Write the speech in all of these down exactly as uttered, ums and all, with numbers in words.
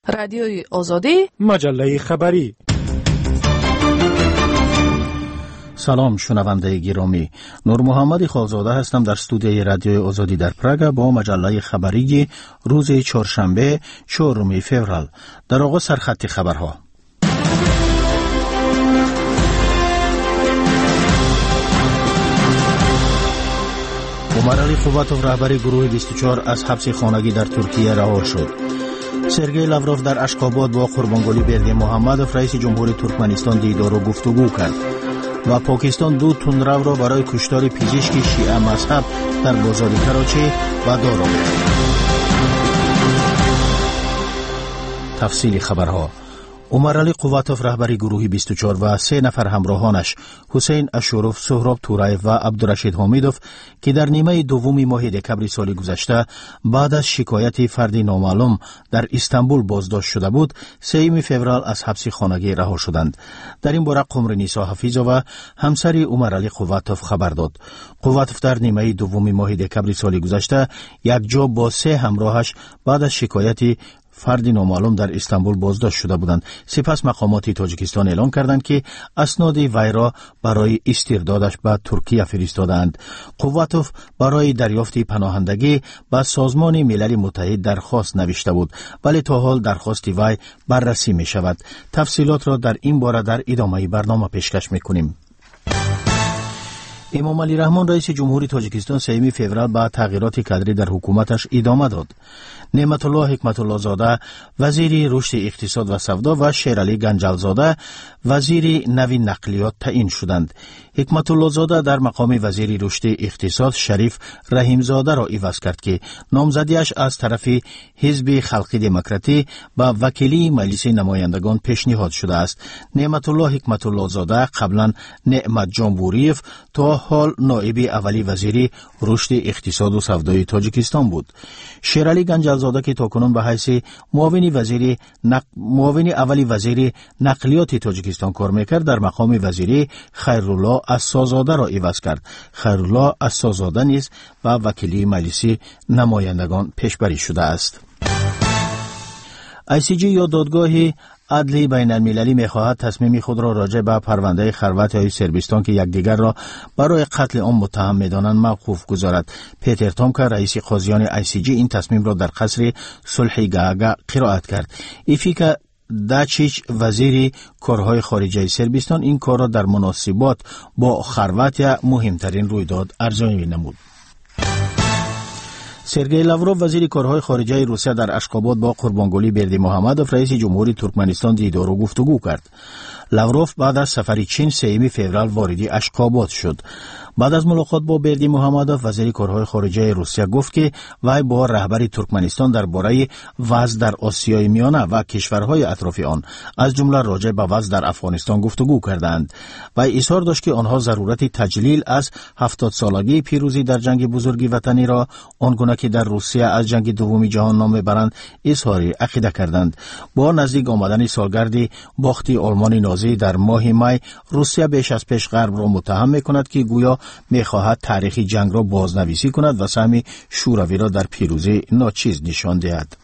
رادیوی آزادی، مجله خبری. سلام شنونده گرامی، نور محمد خالزاده هستم در استودیوی رادیوی آزادی در پراگ با مجله خبری روز چهارشنبه چهارم فوریه. در آغاز سرخط خبرها. عمر علی قواتوف رهبر گروه بیست و چهار از حبس خانگی در ترکیه رها شد. سرگئی لاوروف در اشخاباد با قربانگلی بردی محمدوف رئیس جمهوری ترکمنستان دیدار و گفتگو کرد و پاکستان دو تندرو را برای کشتار پزشک شیعه مذهب در بازار کراچی و دار آورد. تفصیل خبرها. عمر علی قواتوف رهبر گروه بیست و چهار و سه نفر همراهانش حسین اشوروف، سهراب تورایف و عبدالرشید حمیدوف که در نیمه دوم ماه دکبر سال گذشته بعد از شکایت فردی نامعلوم در استانبول بازداشت شده بود، سوم فوریه از حبس خانگی رها شدند. در این باره قمر نیسا حفیظova همسر عمر علی قواتوف خبر داد. قواتوف در نیمه دوم ماه دکبر سال گذشته یک جا با سه همراهش بعد از شکایت فردی نامعلوم در استانبول بازداشت شده بودند. سپس مقامات تاجیکستان اعلام کردند که اسناد وی را برای استردادش به ترکیه فرستادند. قواتوف برای دریافت پناهندگی به سازمان ملل متحد درخواست نوشته بود، ولی تا حال درخواست وی بررسی می شود. تفصیلات را در این باره در ادامه برنامه پیشکش می کنیم. امام علی رحمان رئیس جمهوری تاجیکستان سوم فوریه با تغییرات کادری در حکومتش ادامه داد. نعمت الله حکمت الله زاده وزیر رشد اقتصاد و سودا و شیرعلی گنجالزاده وزیر نوی نقلیات تعیین شدند. حکمت الله زاده در مقام وزیر رشد اقتصاد شریف رحیم زاده را عوض کرد که نامزدیش از طرف حزب خلقی دموکراتی به وکیلی مجلس نمایندگان پیشنهاد شده است. نعمت الله حکمت الله زاده قبلا نعمت جان بوریف تا حال نایب اولی وزیر رشد اقتصاد و سودای تاجیکستان بود. شیرعلی گنجالزاده که تاکنون به حیث معاون وزیر نق... معاون اولی وزیر نقلیات تاجیکستان کار میکرد، در مقام وزیری خیرالله عصازاده را عوض کرد. خیرالله عصازاده نیز به وکیلی مجلس نمایندگان پیشبری شده است. آی سی جی یا دادگاه عدلی بین المللی می‌خواهد تصمیم خود را راجع به پرونده خلوت‌های سربستان که یکدیگر را برای قتل آن متهم می‌دانند موقوف گذارد. پیتر تامکر رئیس قاضیان آی سی جی این تصمیم را در قصر صلح گاگا قرائت کرد. ایفیکا داچیچ وزیر کارهای خارجه سربستان این کار را در مناسبات با خلوت مهمترین رویداد ارزیابی نمود. سرگئی لاوروف وزیر کارهای خارجه روسیه در اشخاباد با قربانگلی بردی محمدوف رئیس جمهوری ترکمنستان دیدار و گفتگو کرد. لاوروف بعد از سفر چین سوم فوریه وارد اشخاباد شد. بعد از ملاقات با بردی محمدوف وزیر کارهای خارجه روسیه گفت که وی با رهبر ترکمنستان درباره وضع در آسیای میانه و کشورهای اطراف آن از جمله راجع به وضع در افغانستان گفتگو کردند. وی اظهار داشت که آنها ضرورت تجلیل از هفتاد سالگی پیروزی در جنگ بزرگ وطنی را آنگونه که در روسیه از جنگ دوم جهان نام میبرند اظهار عقیده کردند. با نزدیک آمدن سالگرد باخت آلمان نازی در ماه می، روسیه بیش از پیش غرب را متهم میکند که گویا میخواهد تاریخ جنگ را بازنویسی کند و سهم شوروی را در پیروزی ناچیز نشان دهد.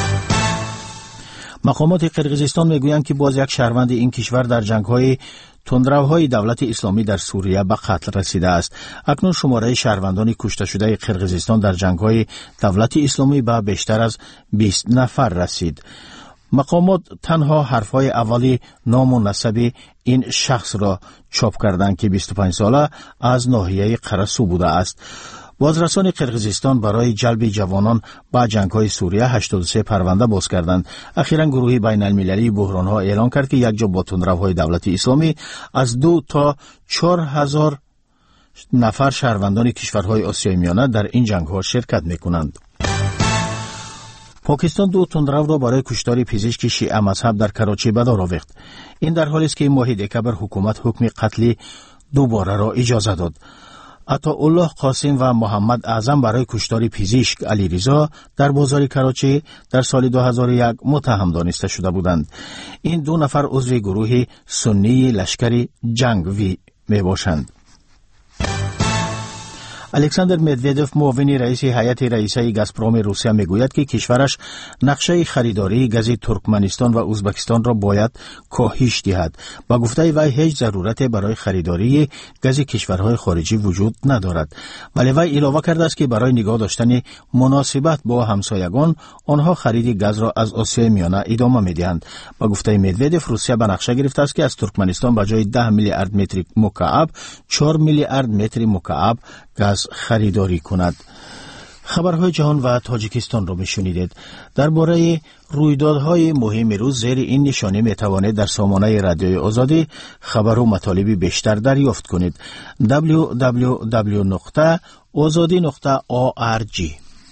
مقامات قرقیزستان میگویند که باز یک شهروند این کشور در جنگ‌های تندروهای دولت اسلامی در سوریه به قتل رسیده است. اکنون شماره شهروندان کشته شده قرقیزستان در جنگ‌های دولت اسلامی به بیشتر از بیست نفر رسید. مقامات تنها حرفهای اولی نام و نسب این شخص را چاپ کردند که بیست و پنج ساله از ناحیه قرسو بوده است. بازرسان قرقیزستان برای جلب جوانان به جنگ‌های سوریه هشتاد و سه پرونده باز کردند. اخیراً گروه بین المللی بحران‌ها اعلام کرد که یک جا با تندروهای دولت اسلامی از دو تا چهار هزار نفر شهروندان کشورهای آسیای میانه در این جنگ‌ها شرکت می‌کنند. پاکستان دو تندرو را برای کشتار پزشک شیعه مذهب در کراچی به دار آورد. این در حالی است که ماه دکبر حکومت حکم قتل دوباره را اجازه داد. عطاالله قاسم و محمد اعظم برای کشتار پزشک علیرضا در بازار کراچی در سال دو هزار و یک متهم دانسته شده بودند. این دو نفر عضو گروه سنی لشکر جنگ وی می باشند. الکساندر مدودف معاون رئیس هیئت رئیسه گازپروم روسیه میگوید که کشورش نقشه خریداری گاز ترکمنستان و ازبکستان را باید کاهش دهد. با گفته وی هیچ ضرورت برای خریداری گاز کشورهای خارجی وجود ندارد، ولی وی اضافه کرده است که برای نگاه داشتن مناسبت با همسایگان آنها خرید گاز را از آسیای میانه ادامه میدهند. با گفته مدودف روسیه به نقشه گرفته است که از ترکمنستان به جای ده میلیارد متر مکعب چهار میلیارد متر مکعب گاز خریداری کند. خبرهای جهان و تاجیکستان را میشنیدید. درباره رویدادهای مهم روز زیر این نشانه میتوانید در سامانه رادیوی آزادی خبر و مطالب بیشتر دریافت کنید. دبلیو دبلیو دبلیو نقطه آزادی نقطه او آر جی.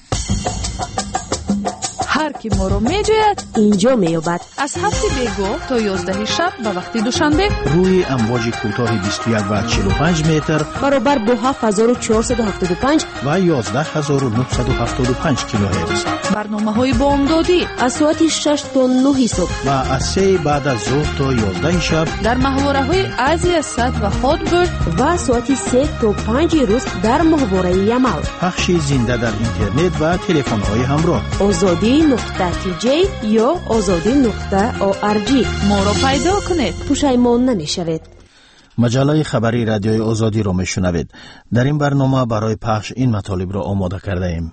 هر کی ما رو میجوید اینجا میابد. از هفت بیگو تا یازده شب به وقت دوشنبه روی امواج کوتاه بیست و یک و چهل و پنج متر برابر با هفت هزار و چهارصد و هفتاد و پنج و یازده هزار و نهصد و هفتاد و پنج کیلوهرتز. برنامه های بامدادی از ساعت شش تا نه صبح و از سه بعد از ظهر تا یازده شب در محوره های ازی صد و هاتبرد و ساعت سه تا پنج روز در محوره یمل. پخش زنده در اینترنت و تلفن های همراه. آزادی نقطه تی جی یا آزادی نقطه او آر جی. ما را پیدا کنید، پشیمان نمیشوید. مجله خبری رادیوی آزادی را میشنوید. در این برنامه برای پخش این مطالب را آماده کرده ایم.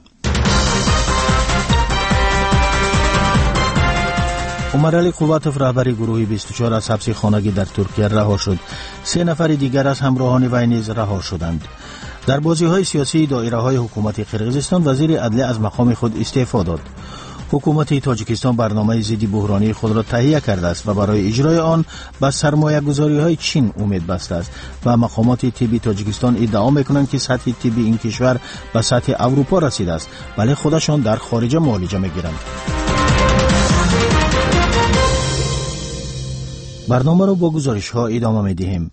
عمرعلی قواتوف رهبر گروه بیست و چهار از حبس خانگی در ترکیه رها شد. سه نفر دیگر از همراهان وی نیز رها شدند. در بازی‌های سیاسی دایره‌های حکومت قرقیزستان وزیر عدلیه از مقام خود استعفا داد. حکومت تاجیکستان برنامه ضد بحرانی خود را تهیه کرده است و برای اجرای آن به سرمایه‌گذاری‌های چین امید بسته است و مقامات طبی تاجیکستان ادعا می‌کنند که سطح طبی این کشور به سطح اروپا رسیده است، ولی خودشان در خارج معالجه می‌گیرند. برنامه را با گزارش‌ها ادامه می‌دهیم.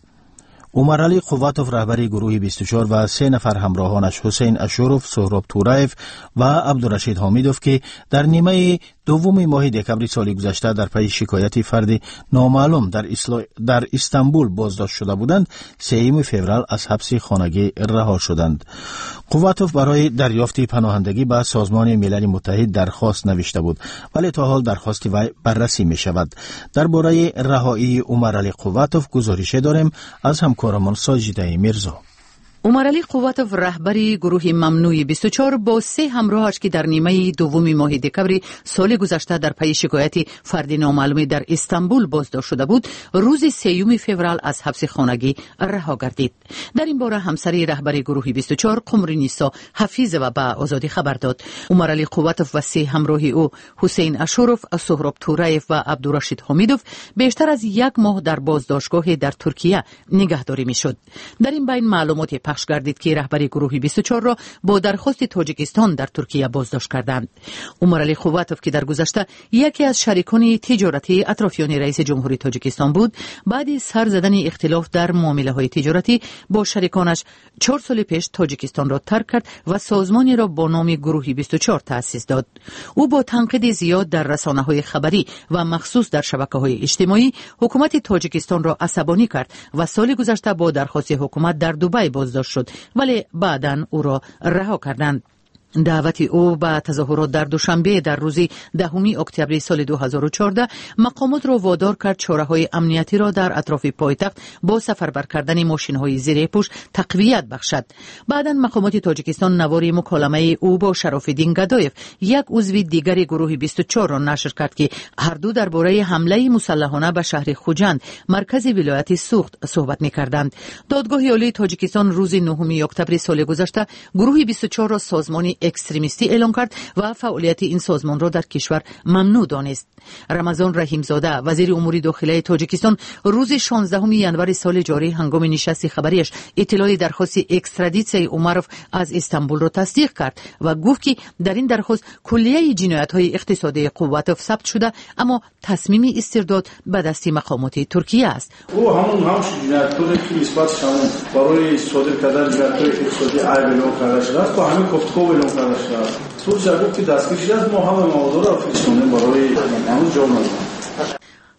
عمرعلی قواتوف رهبر گروه بیست و چهار و سه نفر همراهانش حسین اشورف، سهراب تورایف و عبدالرشید حامیدوف که در نیمه دوم ماه دکمبر سال گذشته در پی شکایت فرد نامعلوم در, اسلا... در استانبول بازداشت شده بودند، سوم فوریه از حبس خانگی رها شدند. قواتوف برای دریافت پناهندگی به سازمان ملل متحد درخواست نوشته بود، ولی تا حال درخواست وی بررسی می شود. درباره رهایی عمرعلی قواتوف گزارش داریم از همکارمان ساجده میرزا. عمرعلی قواتوف رهبر گروه ممنوع بیست و چهار با سه همراهش که در نیمه دوم ماه دکمبر سال گذشته در پی شکایت فرد نامعلوم در استانبول بازداشت شده بود، روز سوم فوریه از حبس خانگی رها گردید. در این باره همسر رهبر گروه بیست و چهار قمرنیسا حفیظه به آزادی خبر داد. عمرعلی قواتوف و سه همراه او حسین اشورف، سهراب تورایف و عبدالرشید حامیدوف بیشتر از یک ماه در بازداشتگاه در ترکیه نگهداری میشد. در این بین معلومات پخش گردید که رهبر گروه بیست و چهار را با درخواست تاجیکستان در ترکیه بازداشت کردند. عمرعلی قواتوف که در گذشته یکی از شریکان تجارتی اطرافیان رئیس جمهوری تاجیکستان بود، بعد سر زدن اختلاف در معامله‌های تجارتی با شریکانش چهار سال پیش تاجیکستان را ترک کرد و سازمانی را با نام گروه بیست و چهار تأسیس داد. او با تنقید زیاد در رسانه‌های خبری و مخصوص در شبکه‌های اجتماعی حکومت تاجیکستان را عصبانی کرد و سال گذشته با درخواست حکومت در دبی بازداشت شد، ولی بعداً او را رها کردند. دعوت او به تظاهرات در دوشنبه در روز دهم اکتبر سال دو هزار و چهارده مقامات را وادار کرد چاره‌های امنیتی را در اطراف پایتخت با سفربر کردن ماشین‌های زیر پوش تقویت بخشد. بعداً مقامات تاجیکستان نوار مکالمه او با شراف‌الدین گدایف، یک عضو دیگر گروه بیست و چهار را نشر کرد که هر دو درباره حمله مسلحانه به شهر خوجند، مرکز ولایت سوخت، صحبت می‌کردند. دادگاه عالی تاجیکستان روز نهم اکتبر سال گذشته گروه بیست و چهار را سازمان اکستریمیستی اعلام کرد و فعالیت این سازمان را در کشور ممنوع دانست. رمضان رحیمزاده، وزیر امور داخلی تاجیکستان، روز شانزدهم ژانویه سال جاری هنگام نشست خبریش اطلاع درخواست اکسترادیسیون عمروف از استانبول را تصدیق کرد و گفت که در این درخواست کلیه جنایت‌های اقتصادی قواتوف ثبت شده، اما تصمیم استرداد به دست مقامات ترکیه است. او همون همون جنایت‌هایی که اثباتش همون برای صادر کردن جنایت‌های اقتصادی عیب اعلام کرده شده است، با همین گفتگو اعلام کرده شده است. سوچ گفت که دستگیر شده، ما همه موضوع را فیکس کنیم برای همون جرم.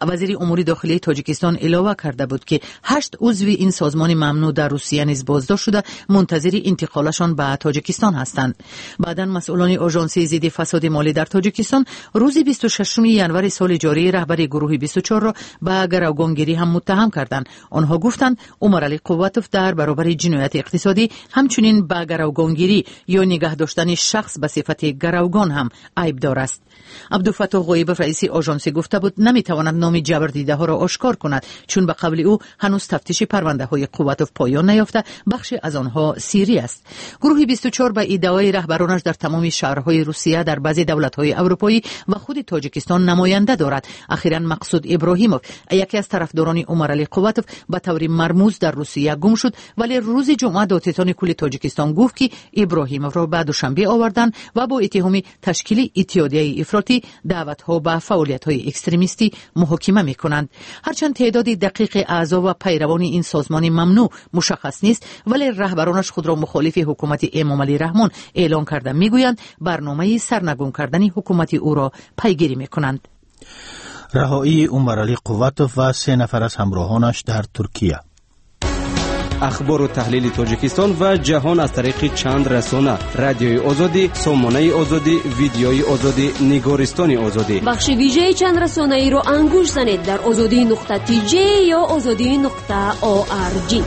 وزیر امور داخلی تاجیکستان علاوه کرده بود که هشت عضو این سازمان ممنوع در روسیه نیز بازداشت شده منتظر انتقالشان به تاجیکستان هستند. بعداً مسئولان آژانس ضد فساد مالی در تاجیکستان روز بیست و ششم ژانویه سال جاری رهبر گروه بیست و چهار را به گروگانگیری هم متهم کردند. آنها گفتند عمرعلی قوتوف در برابر جنایت اقتصادی همچنین به گروگانگیری یا نگه داشتن شخص به صفت گروگان هم عیبدار است. عبدالفتاح غایبوف رئیس آژانس گفته بود نمیتواند نام جبردیده ها را آشکار کند چون به قول او هنوز تفتیش پرونده های قوتوف پایان نیافته، بخشی از آنها سیری است. گروه بیست و چهار به ادعای رهبرانش در تمام شهرهای روسیه در بعضی دولت‌های اروپایی و خود تاجیکستان نماینده دارد. اخیراً مقصود ابراهیموف یکی از طرفداران عمرعلی قوتوف به طور مرموز در روسیه گم شد، ولی روز جمعه دادستان کل تاجیکستان گفت که ابراهیموف را به دوشنبه آوردن و با اتهام تشکیل اتحادیه افراطی دعوت‌ها به فعالیت‌های اکستریمیستی محاکمه می‌کنند. هرچند تعداد دقیق اعضا و پیروان این سازمان ممنوع مشخص نیست، ولی رهبرانش خود را مخالف حکومت امام علی رحمان اعلان کرده می‌گویند برنامه سرنگون کردن حکومت او را پیگیری می‌کنند. رهایی عمرعلی قوتوف و سه نفر از همراهانش در ترکیه. اخبار و تحلیل تاجیکستان و جهان از طریق چند رسانه: رادیوی آزادی، سامانه آزادی، ویدیوی آزادی، نگارستان آزادی. بخش ویژه چند رسانه ای رو انگوش زنید در آزادی نقطه تی جی یا آزادی نقطه او آر جی.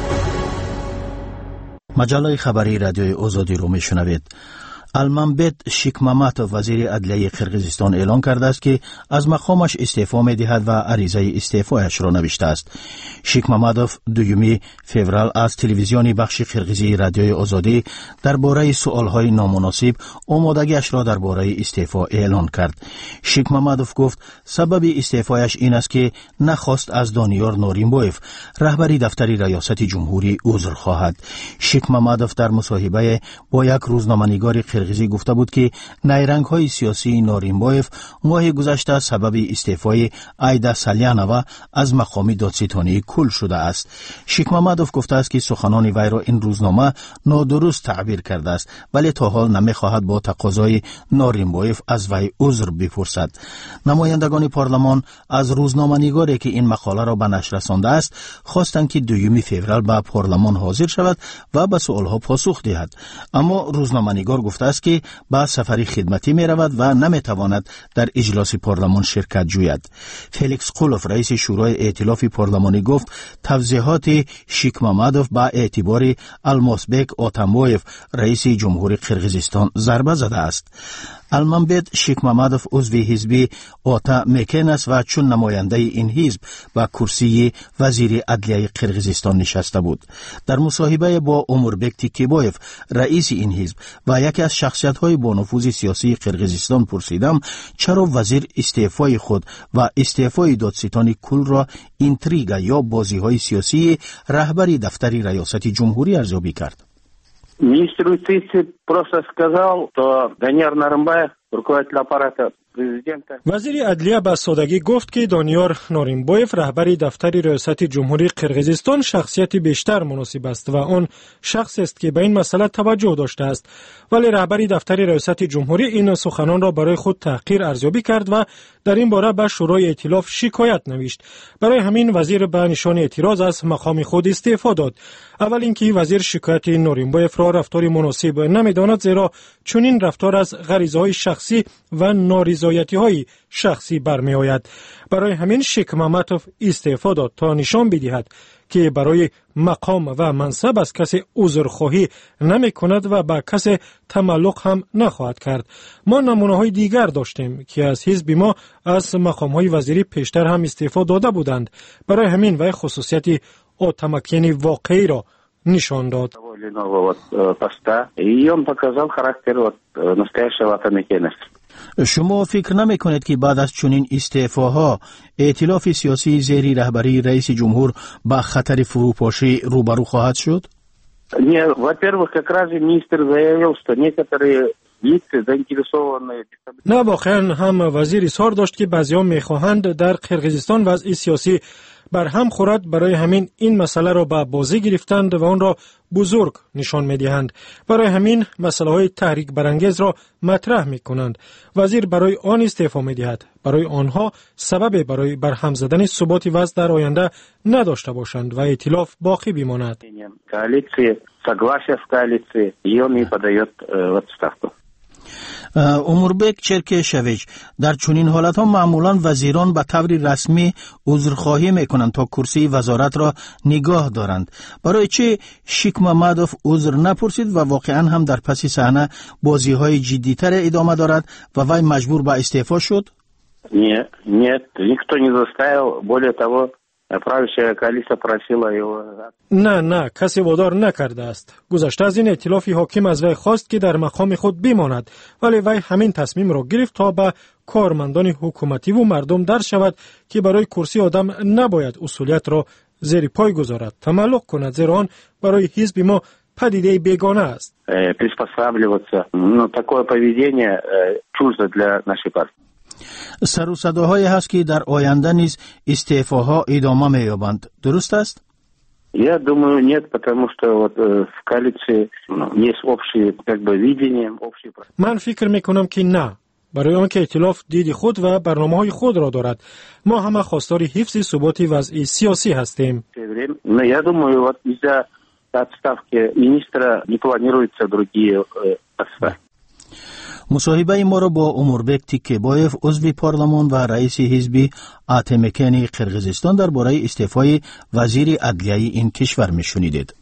مجله خبری رادیوی آزادی رو میشنوید. المنبت شیکماماتوف وزیر عدلیه قرقیزستان اعلان کرده است که از مقامش استعفا می‌دهد و عریضه استعفایش را نوشته است. شیکماماتوف دوم فوریه از تلویزیونی بخش قرقیزی رادیوی آزادی درباره سوالهای نامناسب آمادگیش را درباره استعفا اعلان کرد. شیکماماتوف گفت سبب استعفایش این است که نخواست از دانیار نورینبویف رهبری دفتر ریاست جمهوری عذر خواهد. شیکماماتوف در مصاحبه با یک روزنامه‌نگار قرقیزی گفته بود که نیرنگ‌های سیاسی نورینبویف ماه گذشته سبب استعفای ایدا سالیانووا از مقام دادستانی کل شده است. شیکماماتوف گفته است که سخنان وی را این روزنامه نادرست تعبیر کرده است، ولی تا حال نمی‌خواهد با تقاضای نورینبویف از وی عذر بپرسد. نمایندگان پارلمان از روزنامه‌نگاری که این مقاله را به نشر رسانده است خواستند که دوم فوریه به پارلمان حاضر شود و به سوالها پاسخ دهد، اما روزنامه‌نگار گفته است که با سفری خدمتی می رود و نمی تواند در اجلاس پارلمان شرکت جوید. فلیکس قولوف رئیس شورای ائتلاف پارلمانی گفت توضیحات شیکماماتوف با اعتبار الماسبک آتامبویف رئیس جمهوری قرقیزستان ضربه زده است. المنبت شیکماماتوف عضو حزب آتا مکن است و چون نماینده این حزب با کرسی وزیر عدلیه قرقیزستان نشسته بود. در مصاحبه با اموربک تیکیبایف رئیس این حزب و یکی از شخصیت‌های با نفوذ سیاسی قرقیزستان پرسیدم چرا وزیر استعفای خود و استعفای دادستان کل را اینتریگا یا بازی‌های سیاسی رهبری دفتر ریاست جمهوری ارزیابی کرد. Министр юстиции просто сказал, что Данияр Нарымбаев, руководитель аппарата президента. وزیر عدلیه به سادگی گفت که دانیار نورینبویف رهبری دفتر ریاست جمهوری قرقیزستان شخصیت بیشتر مناسب است و آن شخص است که به این مسئله توجه داشته است، ولی رهبری دفتر ریاست جمهوری این سخنان را برای خود تحقیر ارزیابی کرد و در این باره به شورای ائتلاف شکایت نوشت. برای همین وزیر به نشان اعتراض از مقام خود استعفا داد. اول اینکه وزیر شکایت نورینبویف را رفتاری مناسب نمی‌داند، زیرا چنین رفتار از غریزه‌های شخصی و نارضایتی‌های شخصی برمی‌آید. برای همین شیکماماتوف استعفا داد تا نشان بدهد که برای مقام و منصب از کسی عذرخواهی نمی کند و به کسی تملق هم نخواهد کرد. ما نمونه های دیگر داشتیم که از حزب ما از مقام های وزیری پیشتر هم استعفا дада بودند. برای همین وی خصوصیت اتمکن واقعی را نشان داد. شما فکر نمی کنید که بعد از چنین استعفاها ائتلاف سیاسی زیر رهبری رئیس جمهور با خطر فروپاشی روبرو خواهد شد؟ Не, во-первых, как раз министр заявил, что некоторые лица заинтересованные. نه، واقعا هم وزیر اظهار داشت که بعضی‌ها می‌خواهند در قرقیزستان وضع سیاسی بر هم خورد. برای همین این مسئله را به بازی گرفتند و آن را بزرگ نشان می‌دهند. برای همین مسائل تحریک برانگیز را مطرح می‌کنند. وزیر برای آن استعفا می‌دهد. برای آنها سبب برای برهم زدن ثبات وضع در آینده نداشته باشند و ائتلاف باقی بماند. Коалиции, согласие с коалицией, и он не подает в отставку. اموربک چرکشویچ، در چنین حالت ها معمولا وزیران به طور رسمی عذرخواهی میکنند تا کرسی وزارت را نگاه دارند. برای چه شیک محمدوف عذر نپرسید و واقعا هم در پس صحنه بازی های جدی تر ادامه دارد و وی مجبور به استعفا شد؟ Нет, нет, никто не заставил, более того, правящая коалиция просила его. نه نه کسی وادار نکرده است. گذشته از این ائتلاف حاکم از وی خواست که در مقام خود بماند، ولی وی همین تصمیم را گرفت تا به کارمندان حکومتی و مردم در شود که برای کرسی آدم نباید اصولیت را زیر پای گذارد، تملق کند، زیرا آن برای حزب ما پدیده بیگانه است. Приспосабливаться, но такое поведение чуждо для нашей партии. سر و صداهایی هست که در آینده نیز استعفاها ادامه می‌یابند. درست است؟ Я думаю, нет, потому что вот в коалиции есть общее как бы видение, общее. من فکر میکنم که نه. برای آنکه ائتلاف دید خود و برنامه‌های خود را دارد. ما همه خواستار حفظ ثبات وضع سیاسی هستیم. Но я думаю, вот из-за отставки министра не планируются другие отставки. مصاحبه ما را با اموربک تیکبایف، عضو پارلمان و رئیس حزب اتمکن قرقیزستان درباره استعفای وزیر عدلیه این کشور میشنیدید.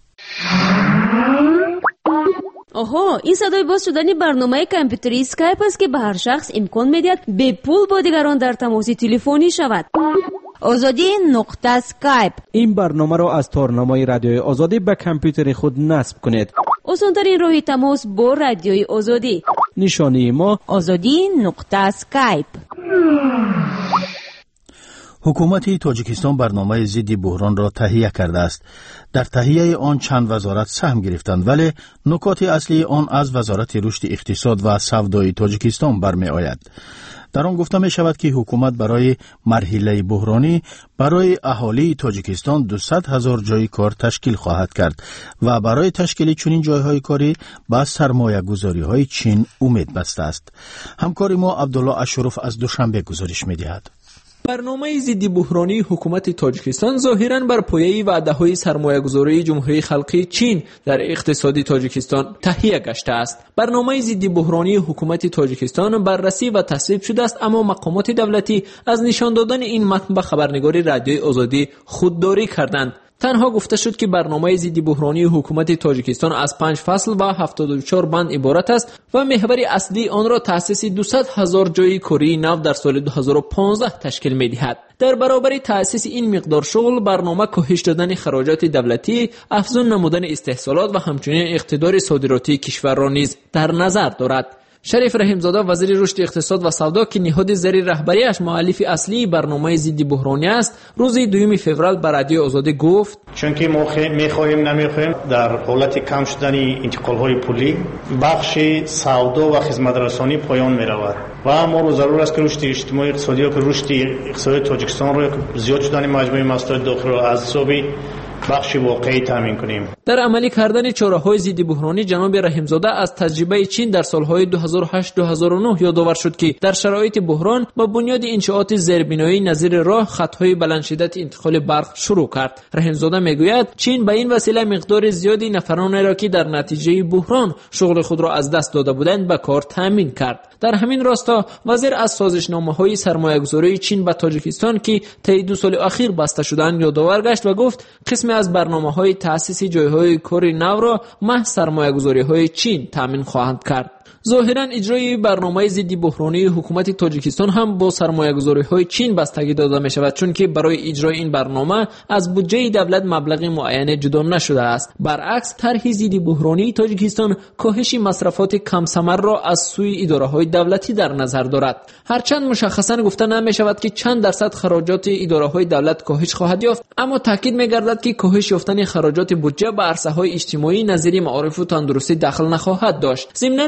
آها، این صدای باز شدن برنامه کامپیوتری اسکایپ است که به هر شخص امکان میدهد به پول با دیگران در تماس تلفنی شود. آزادی نقطه اسکایپ. این برنامه را از تارنمای رادیوی آزادی به کامپیوتر خود نصب کنید. آسان‌ترین راه تماس با رادیوی آزادی. نشانی ما آزادی نقطه اسکایپ. حکومت تاجیکستان برنامه ضد بحران را تهیه کرده است. در تهیه آن چند وزارت سهم گرفتند، ولی نکات اصلی آن از وزارت رشد اقتصاد و سودای تاجیکستان برمی آید. در آن گفته می شود که حکومت برای مرحله بحرانی برای اهالی تاجیکستان دویست هزار جای کار تشکیل خواهد کرد و برای تشکیل چنین جایهای کاری با سرمایه گذاری های چین امید بسته است. همکار ما عبدالله اشرف از دوشنبه گزارش می دهد. برنامه ضد بحرانی حکومت تاجیکستان ظاهراً بر پایه وعده‌های سرمایه‌گذاری جمهوری خلقی چین در اقتصاد تاجیکستان تهیه گشته است. برنامه ضد بحرانی حکومت تاجیکستان بررسی و تصویب شده است، اما مقامات دولتی از نشان دادن این متن به خبرنگاری رادیوی آزادی خودداری کردند. تنها گفته شد که برنامه ضد بحرانی حکومت تاجیکستان از پنج فصل و هفتاد و چهار بند عبارت است و محور اصلی آن را تأسیس دویست هزار جای کاری نو در سال دو هزار و پانزده تشکیل می‌دهد. در برابر تأسیس این مقدار شغل، برنامه کاهش دادن خراجات دولتی، افزون نمودن استحصالات و همچنین اقتدار صادراتی کشور را نیز در نظر دارد. شریف رحیمزاده وزیر رشد اقتصاد و سودا که نهاد زیر رهبریش مؤلف اصلی برنامه ضد بحرانی است، روز دوم فوریه به رادیو آزادی گفت چون که ما می‌خواهیم نمی‌خواهیم در حالت کم شدن انتقال‌های پولی بخش سودا و خدمت‌رسانی پایان می‌رود و ما رو ضرور است که رشد اجتماعی اقتصادی و رشد اقتصادی تاجیکستان رو زیاد شدن مجموعه مسائل داخل و از حسابی بخش واقعی تامین کنیم. در عملی کردن چاره‌های ضد بحرانی جناب رحیمزاده از تجربه چین در سالهای دو هزار و هشت تا دو هزار و نه یادآور شد که در شرایط بحران با بنیاد انشاءات زیربنایی نظیر راه خطهای بلند شدت انتقال برق شروع کرد. رحیمزاده میگوید چین به این وسیله مقدار زیادی نفرانی را که در نتیجه بحران شغل خود را از دست داده بودند به کار تامین کرد. در همین راستا وزیر از سازشنامه‌های سرمایه‌گذاری چین به تاجیکستان که طی دو سال اخیر بسته شدند یادآور گشت و گفت قسم از برنامه‌های تأسیس جایهای کار نو را محض سرمایه‌گذاری‌های چین تامین خواهند کرد. ظاهراً اجرای برنامه ضد بحرانی حکومت تاجیکستان هم با سرمایه‌گذاری‌های چین بستگی داده می‌شود، چون که برای اجرای این برنامه از بودجه دولت مبلغ معین جدا نشده است. برعکس طرح ضد بحرانی تاجیکستان کاهش مصرفات کم ثمر را از سوی اداره‌های دولتی در نظر دارد. هرچند مشخصاً گفته نمی‌شود که چند درصد خراجات اداره‌های دولت کاهش خواهد یافت، اما تاکید می‌گردد که کاهش یافتن خراجات بودجه به عرصه‌های اجتماعی نظیر معارف و تندرستی دخل نخواهد داشت. ضمناً برنامه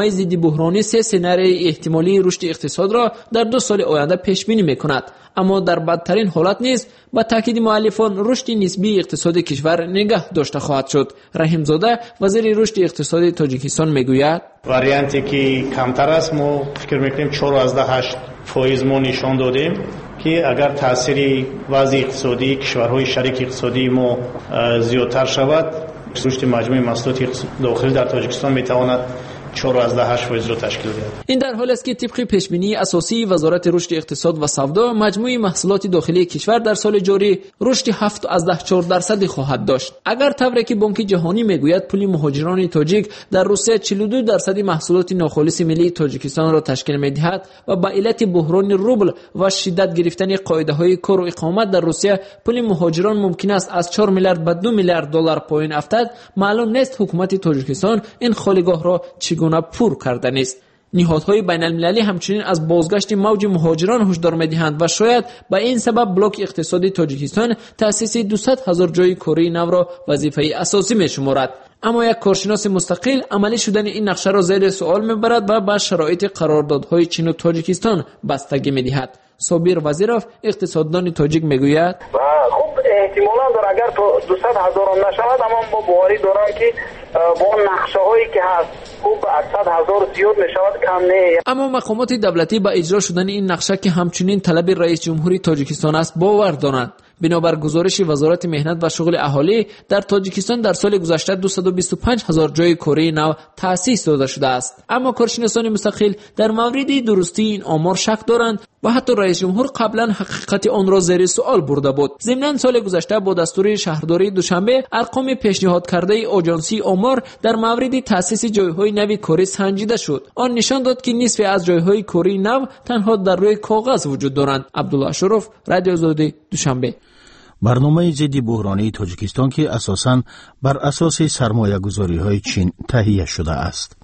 برنامه ضد بحرانی سه سناریوی احتمالی رشد اقتصاد را در دو سال آینده پیش بینی می‌کند. اما در بدترین حالت نیز با تاکید مؤلفان رشد نسبی اقتصاد کشور نگاه داشته خواهد شد. رحیم زاده وزیر رشد اقتصادی تاجیکستان میگوید وریانتی که کمتر است ما فکر میکنیم چهار و هشت فایز ما نشان دادیم که اگر تاثیر وضع اقتصادی کشورهای شریک اقتصادی ما زیادتر شود رشد مجموعی محصولات داخلی در تاجیکستان میتواند چهار و هشت فایز را تشکیل دهد. این در حالی است که طبق پیشبینی اساسی وزارت رشد اقتصاد و سودا مجموعی محصولات داخلی کشور در سال جاری رشد هفت و چهار درصد خواهد داشت. اگر طوری که بانک جهانی میگوید پول مهاجران تاجیک در روسیه چهل و دو درصد محصولات ناخالص ملی تاجیکستان را تشکیل میدهد و به علت بحران روبل و شدت گرفتن قاعده‌های کار و اقامت در روسیه پول مهاجران ممکن است از چهار میلیارد به دو میلیارد دلار پایین افتد، معلوم نیست حکومت تاجیکستان این خالیگاه را چگونه پر کرده نیست. نهادهای بین المللی همچنین از بازگشت موج مهاجران هشدار می‌دهند و شاید به این سبب بلوک اقتصادی تاجیکستان تأسیس دویست هزار جای کاری نو را وظیفه اساسی می‌شمارد. اما یک کارشناس مستقل عملی شدن این نقشه را زیر سوال می‌برد و به شرایط قراردادهای چین و تاجیکستان بستگی می‌دهد. صابر وزیرов اقتصاددان تاجیک میگوید خب احتمالاً در اگر تو دویست هزار هم نشود اما ما باوری دارم که با نقشه هایی که هست خوب صد هزار زیاد میشود کم نه. اما مقامات دولتی با اجرا شدن این نقشه که همچنین طلب رئیس جمهوری تاجیکستان است باور دارند. بنابر گزارش وزارت مهنت و شغل اهالی در تاجیکستان در سال گذشته دویست و بیست و پنج هزار جای کاری نو تأسیس داده شده است. اما کارشناسان مستقل در مورد درستی این آمار شک دارند و حتی رئیس جمهور قبلا حقیقت آن را زیر سوال برده بود. ضمن سال گذشته با دستور شهرداری دوشنبه ارقام پیشنهاد کرده آژانسی آمار در مورد تأسیس جایهای نو کاری سنجیده شد. آن نشان داد که نصف از جایهای کاری نو تنها در روی کاغذ وجود دارند. عبدالله اشرف، رادیو آزادی، دوشنبه. برنامه ضد بحرانی تاجیکستان که اساساً بر اساس سرمایه‌گذاری‌های چین تهیه شده است.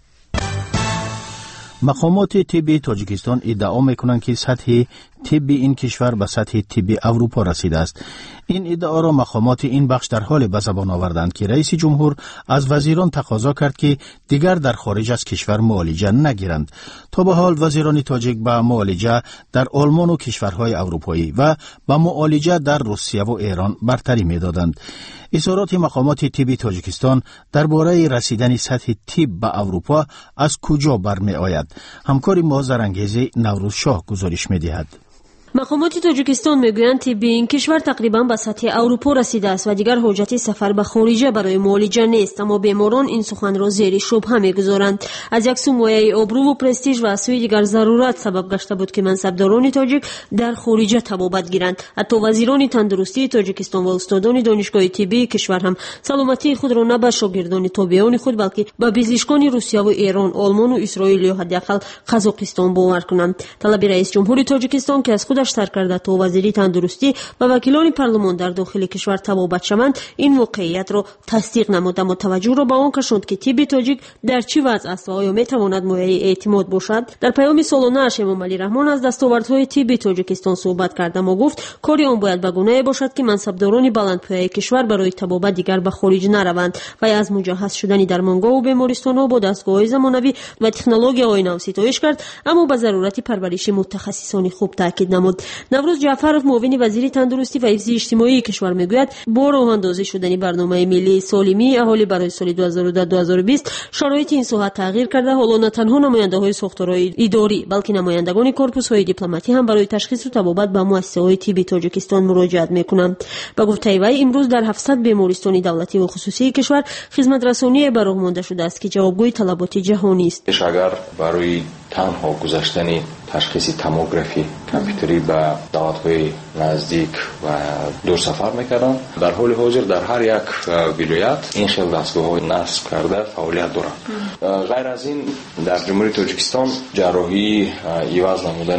مقامات طبی تاجیکستان ادعا میکنند که سطح طب این کشور به سطح طب اروپا رسیده است. این ادعا را مقامات این بخش در حال به زبان آوردند که رئیس جمهور از وزیران تقاضا کرد که دیگر در خارج از کشور معالجه نگیرند. تا به حال وزیران تاجیک به معالجه در آلمان و کشورهای اروپایی و به معالجه در روسیه و ایران برتری میدادند. اظهارات مقامات طبی تاجیکستان درباره رسیدن سطح طب به اروپا از کجا برمی آید؟ همکار ما زرنگیز نوروز شاه گزارش می‌دهد. مقامات تاجیکستان میگویند طب این کشور تقریبا به سطح اروپا رسیده است و دیگر حاجت سفر به خارج برای معالجه نیست، اما بیماران این سخن را زیر شبهه میگذارند. از یک سو مایه آبرو و پرستیژ و از سوی دیگر ضرورت سبب گشته بود که منصبداران تاجیک در خارج طبابت گیرند. حتی وزیران تندرستی تاجیکستان و استادان دانشگاه طبی کشور هم سلامتی خود را نه به شاگردان تابعان خود بلکه به پزشکان روسیه و ایران، آلمان و اسرائیل یا حداقل قزاقستان باور کنند. طلب رئیس جمهور تاجیکستان که از خودش تر کرده تا وزیری تندرستی و وکیلان پارلمان در داخل کشور طبابت شوند این واقعیت را تصدیق نمود، اما توجه را به آن کشاند که طب تاجیک در چه وضع است و آیا میتواند مایه اعتماد باشد. در پیام سالانه اش امام علی رحمان از دستاوردهای طب تاجیکستان صحبت کرد، اما گفت کاری آن باید به گونه‌ای باشد که منصبداران بلندپایه کشور برای طبابت دیگر به خارج نروند و از مجهز شدن درمانگاه و بیمارستان‌ها با دستگاه‌های زمانوی و تکنولوژی‌های نو ستایش کرد، اما به ضرورت پرورش متخصصان خوب تاکید نمود. نوروز جعفرов معاون وزیر تندرستی و حفظ اجتماعی کشور میگوید با راه اندازی شدن برنامه ملی سالمی اهالی برای سال دو هزار و ده تا دو هزار و بیست شرایط این ساحت تغییر کرده. حالا نه تنها نماینده‌های ساختارهای اداری بلکه نمایندگان کورپوس‌های دیپلماتی هم برای تشخیص و طبابت به مؤسسه‌های طبی تاجیکستان مراجعت میکنند. با گفته وی امروز در هفتصد بیمارستان دولتی و خصوصی کشور خدمت رسانی به راه مانده شده است که جوابگوی طلبات جهانی است. اگر برای تنها گذاشتن تشخیص توموگرافی کامپیوتری به دولت‌های نزدیک و دور سفر می‌کردن، در حال حاضر در هر یک ولایت این خیل دستگاه‌های نصب کرده فعالیت دارند. غیر از این در جمهوری تاجیکستان جراحی عوض نمودن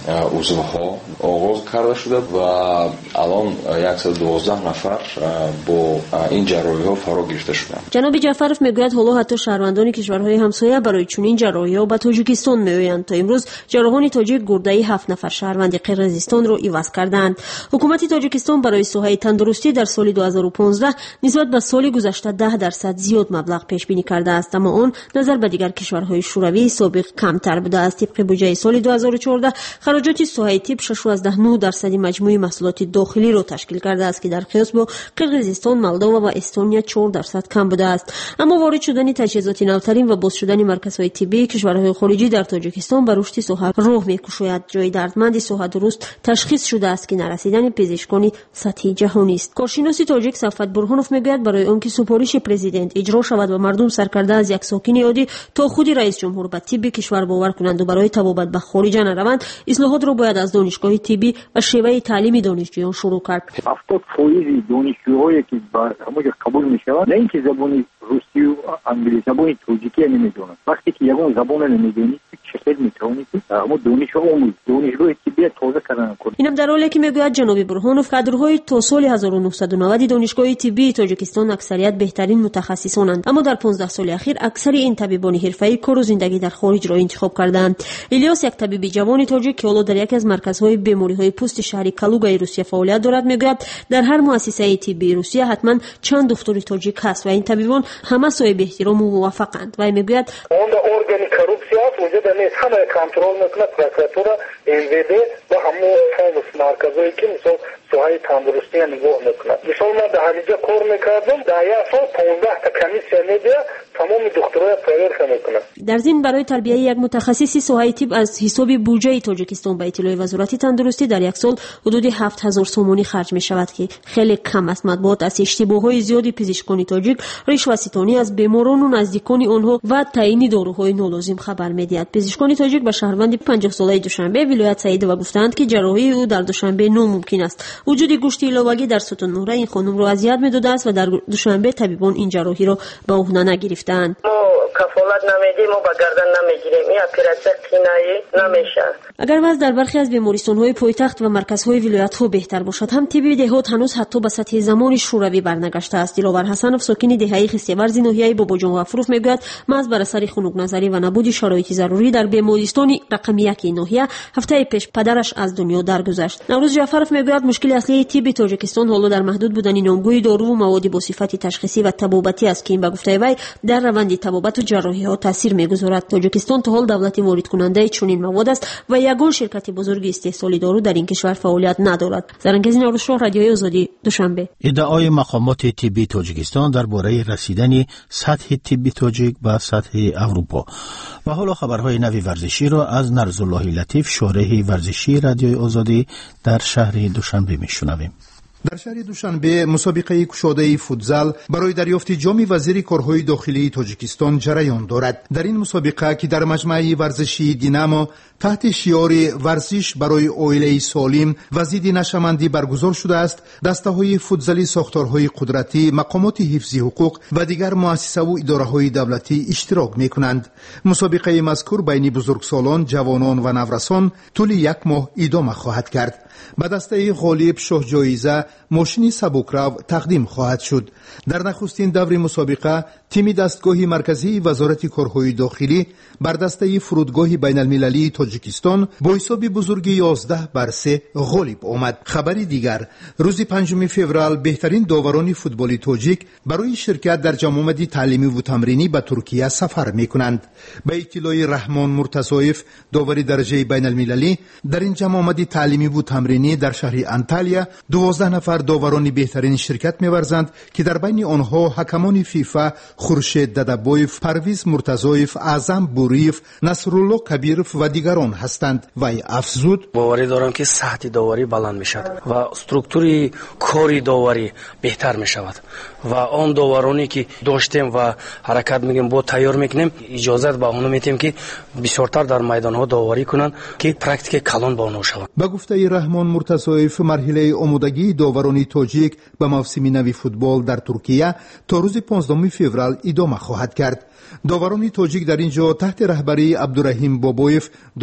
узвҳо оғоз карда шуда ва алон яксад و دوازده нафар бо ин ҷарроҳиҳо фаро гирифта шуданд. ҷаноби ҷаъфаров мегӯяд ҳоло ҳатто шаҳрвандони кишварҳои ҳамсоя барои чунин ҷарроҳиҳо ба тоҷикистон меоянд. То имрӯз ҷарроҳони тоҷик гурдаи ҳафт нафар шаҳрванди қирғизистонро иваз карданд. ҳукумати тоҷикистон барои соҳаи тандурустӣ дар соли дуҳазору понздаҳ нисбат ба соли гузашта даҳ дарсад зиёд маблағ пешбинӣ кардааст, аммо он назар ба дигар кишварҳои шӯравии собиқ камтар будааст. тибқи буҷаи соли дуҳазору чордаҳ хароҷоти соҳаи тиб шашу аздаҳ нӯҳ дарсади маҷмӯи маҳсулоти дохилиро ташкил кардааст, ки дар қиёс бо қирғизистон, молдова ва эстония чор дарсад кам будааст. аммо ворид шудани таҷҳизоти навтарин ва боз шудани марказҳои тиббии кишварҳои хориҷӣ дар тоҷикистон ба рушди соҳа роҳ мекушояд. ҷои дардманди соҳа дуруст ташхис шудааст, ки нарасидани пезишкони сатҳи ҷаҳонист. коршиноси тоҷик Сафват Бурҳонов мегӯяд, барои он ки супориши президент иҷро шавад ва мардум саркарда аз як сокини оддӣ то худи раис ҷумҳур ба тибби кишвар бовар кунанду барои табобат ба хориҷа нараванд, ислоҳотро бояд аз донишгоҳи тиббӣ ва шеваи таълими донишҷӯён шурӯъ кард. ҳафтод фоизи донишҷӯҳое ки ба ҳамоҷо қабул мешаванд на ин ки забони русию англӣ забони тоҷикия намедонанд. вақте ки ягон забона намедонӣ чӣ хел метавонӣ ҳамо донишро омӯз донишгоҳи тиббия тоза кардан кунад. инам дар ҳоле ки мегӯяд ҷаноби Бурҳонов, кадрҳои то соли ҳазору нуҳсаду навади донишгоҳи тиббии тоҷикистон аксарият беҳтарин мутахассисонанд, аммо дар понздаҳ соли ахир аксари ин табибони ҳирфаӣ кору зиндагӣ дар хориҷро интихоб карданд. Илёс, як табиби ҷавони тоҷик, ки ҳоло дар яке аз марказҳои бемориҳои пӯсти шаҳри Калугаи Русия фаъолият дорад, мегӯяд, дар ҳар муассисаи тиббии Русия ҳатман чанд духтури тоҷик ҳаст ва ин табибон ҳама соҳиби эҳтирому муваффақанд. вай мегӯяд, органи коррупсия вуҷуда нест, ҳамаи контрол мекунад прокуратура, эм вэ дэ ва ҳамо фонд марказҳое ки мисол соҳаи тандурустия нигоҳ мекунад. мисол ман дар ҳамиҷа кор мекардам, дар як сол понздаҳта комиссия медиҳад, тамоми духтурҳоя проверка мекунад. дар зин барои тарбияи як мутахассиси соҳаи тиб аз ҳисоби буҷаи тоҷикистон ба иттилои вазорати тандурустӣ дар як сол ҳудуди ҳафт ҳазор сомонӣ харҷ мешавад, ки хеле кам аст. матбуот аз иштибоҳҳои зиёди пизишкони тоҷик, ришваситонӣ аз беморону наздикони онҳо ва таъини доруҳои нолозим хабар медиҳад. пизишкони тоҷик ба шаҳрванди панҷоҳсолаи Душанбе, вилоят Саидова гуфтанд, ки ҷарроҳии ӯ дар Душанбе номумкин аст. вуҷуди гӯшти иловагӣ дар сутун нуҳра ин хонумро азият медодааст ва дар Душанбе табибон ин ҷарроҳиро ба уҳда нагирифтаанд. кафолат намедим, мо ба гардан намегирем, ин операция қинаӣ намешавад. агар вазъ дар бархе аз бемористонҳои пойтахт ва марказҳои вилоятҳо беҳтар бошад, ҳам тибби деҳот ҳанӯз ҳатто ба сатҳи замони шӯравӣ барнагаштааст. Диловар Ҳасанов, сокини деҳаи хистиварзи ноҳияи Бобоҷонғафуров, мегӯяд, маҳз бар асари хунукназарӣ ва набуди шароити зарурӣ дар бемористони рақами яки ноҳия ҳафтаи пеш падараш аз дунё даргузашт. Наврӯз Ҷаъфаров мегӯяд, мушкили аслии тибби тоҷикистон ҳоло дар маҳдуд будани номгӯи доруву маводи бо сифати ташхисӣ ва табобатӣ аст, ки ин ба гуфтаи вай дар раванди табобату ҷарроҳиҳо таъсир мегузорад. тоҷикистон то ҳол давлати воридкунандаи чунин мавод аст ва ягон ширкати бузурги истеҳсоли дору дар ин кишвар фаъолият надорад. Зарангези Наврӯзшоҳ, Радиои Озодӣ, Душанбе. иддаои мақомоти тиббии тоҷикистон дар бораи расидани сатҳи тибби тоҷик ба сатҳи Аврупо. ва ҳоло хабарҳои нави варзиширо аз Нарзуллоҳи Латиф, шореҳи варзишии Радиои Озодӣ дар шаҳри Душанбе мешунавем. дар шаҳри душанбе мусобиқаи кушодаи футзал барои дарёфти ҷоми вазири корҳои дохилии тоҷикистон ҷараён дорад. дар ин мусобиқа, ки дар маҷмаи варзишии Динамо таҳти шиёри варзиш барои оилаи солим ва зидди нашамандӣ баргузор шудааст, дастаҳои футзали сохторҳои қудратӣ, мақомоти ҳифзи ҳуқуқ ва дигар муассисаву идораҳои давлатӣ иштирок мекунанд. мусобиқаи мазкур байни бузургсолон, ҷавонон ва наврасон тӯли як моҳ идома хоҳад кард. ба дастаи ғолиб шоҳҷоиза мошини сабукрав тақдим хоҳад шуд. дар нахустин даври мусобиқа тими дастгоҳи марказии вазорати корҳои дохилӣ бар дастаи фурудгоҳи байналмилалии тоҷикистон бо ҳисоби бузурги ёздаҳ бар се ғолиб омад. хабари дигар, рӯзи панҷуми феврал беҳтарин доварони футболи тоҷик барои ширкат дар ҷамомади таълимиву тамринӣ ба Туркия сафар мекунанд. ба иттилои Раҳмон Муртазоев, довари дараҷаи байналмилалӣ, дар ин ҷамомади таълимиву тамринӣ дар шаҳри Анталия дувоздаҳ нафар доварони беҳтарин ширкат меварзанд, ки дар байни онҳо ҳакамони фифа Хуршед Дадабоев, Парвиз Муртазоев, Аъзам Буриев, Насрулло Кабиров ва дигарон ҳастанд. вай афзуд: боварӣ дорам, ки сатҳи доварӣ баланд мешавад ва структури кори доварӣ беҳтар мешавад ва он довароне ки доштем ва ҳаракат мекунем бо тайёр мекунем, иҷозат ба онҳо метем, ки бисёртар дар майдонҳо доварӣ кунанд, ки практика калон ба онҳо шавад. ба гуфтаи Раҳмон Муртазоев, марҳилаи омодагии доварони тоҷик ба мавсими нави футбол дар Туркия то рӯзи понздаҳуми феврал идома хоҳад кард. доварони тоҷик дар ин ҷо таҳти раҳбарии Абдураҳим Бобоев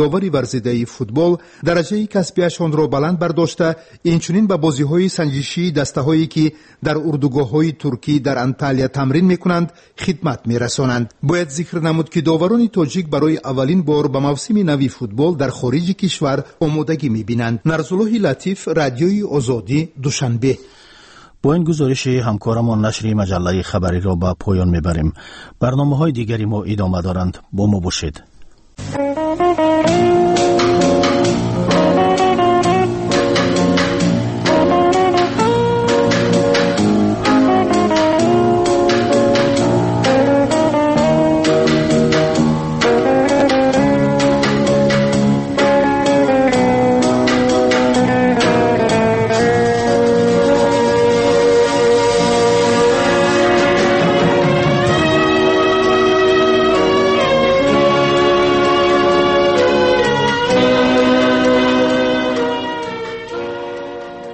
داوری ورزیده فوتبال درجه کسبیشان را بلند برداشته، اینچنین به بازی‌های سنجشی دسته‌هایی که در اردوگاه‌های ترکی در انطالیا تمرین می‌کنند خدمت می‌رسانند. باید ذکر نمود که داوران تاجیک برای اولین بار به موسم نوی فوتبال در خارج کشور آمادگی می‌بینند. نرزالله لطیف، رادیوی آزادی، دوشنبه. با این گزارش همکارمان نشر مجله خبری را به پایان میبریم. برنامه‌های دیگری ما ادامه دارند. با ما باشید.